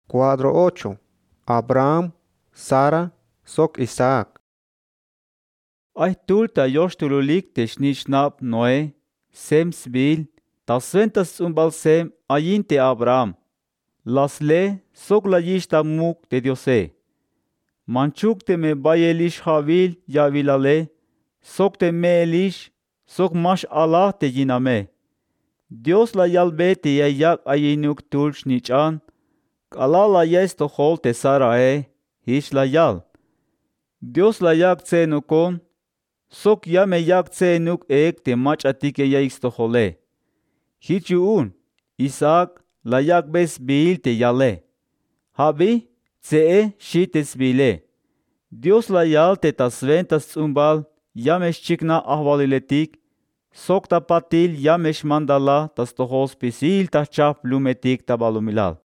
Cuadro 8. Abraham, Sara, soc Isaac. Ay tulta yostululik teshnishnaab Noé, Sem sbil, tasventas umbal Sem ayinte Abraham. Lasle soc la yishta muk de Diose. Manchuk te me bayelish havil yavilale, soc te me elish, soc mash Allah te yiname. Dios la yalbete yayak ayinuk tulsh nichan, Allah la yesto hol te Sarae, hish la yal. Dios la yak tsenukon, soc yame yak tsenuk ek te mach atike yaisto hole. Hichuun, Isaac la yak bes bil te yale. Habi, tsee shites bile. Dios la yal te tasventas umbal, yamesh chikna ahvaliletik, soc ta patil yamesh mandala tas tohos pisil ta chap lumetik tabalumilal.